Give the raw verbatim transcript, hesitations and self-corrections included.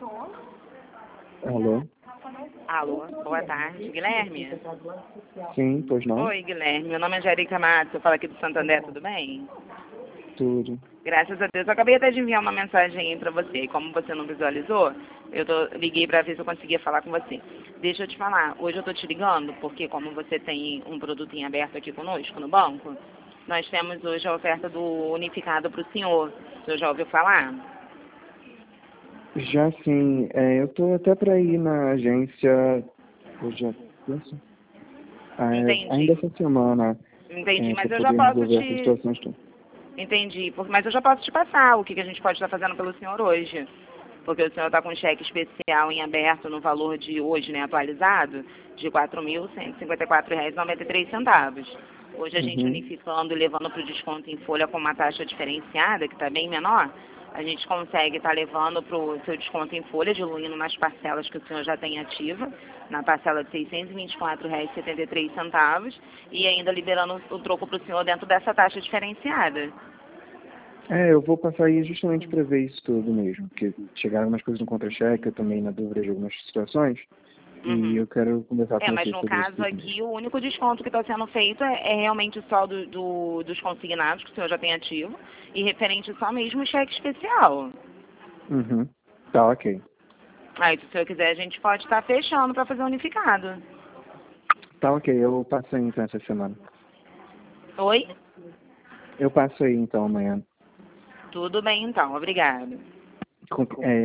Alô? Alô, boa tarde, Guilherme? Sim, pois não? Oi, Guilherme, meu nome é Jerica Matos, eu falo aqui do Santander, tudo bem? Tudo. Graças a Deus, eu acabei até de enviar uma mensagem aí pra você, e como você não visualizou, eu tô, liguei pra ver se eu conseguia falar com você. Deixa eu te falar, hoje eu tô te ligando, porque como você tem um produto em aberto aqui conosco no banco, nós temos hoje a oferta do unificado pro senhor. O senhor já ouviu falar? Já sim, é, eu tô até para ir na agência hoje é terça? Ah, é, Entendi. ainda essa semana, Entendi, é, para mas eu já poder posso resolver essas te... situações todas. Entendi, porque, mas eu já posso te passar o que, que a gente pode estar fazendo pelo senhor hoje. Porque o senhor está com um cheque especial em aberto no valor de hoje, né, atualizado, de quatro mil cento e cinquenta e quatro reais e noventa e três centavos. Hoje a gente Uhum. unificando e levando para o desconto em folha com uma taxa diferenciada, que está bem menor, a gente consegue estar levando para o seu desconto em folha, diluindo nas parcelas que o senhor já tem ativa, na parcela de seiscentos e vinte e quatro reais e setenta e três centavos, e ainda liberando o troco para o senhor dentro dessa taxa diferenciada. É, eu vou passar aí justamente para ver isso tudo mesmo, porque chegaram umas coisas no contra-cheque, eu também na dúvida de algumas situações, e Uhum. eu quero conversar É, com mas vocês no sobre isso caso tudo aqui, mesmo. o único desconto que está sendo feito é, é realmente só do, do- dos consignados, que o senhor já tem ativo, e referente só mesmo o cheque especial. Uhum. Tá, ok. Aí, se o senhor quiser, a gente pode estar fechando para fazer unificado. Tá, ok, eu passo aí então essa semana. Oi? Eu passo aí então amanhã. Tudo bem, então. Obrigada. Com- é,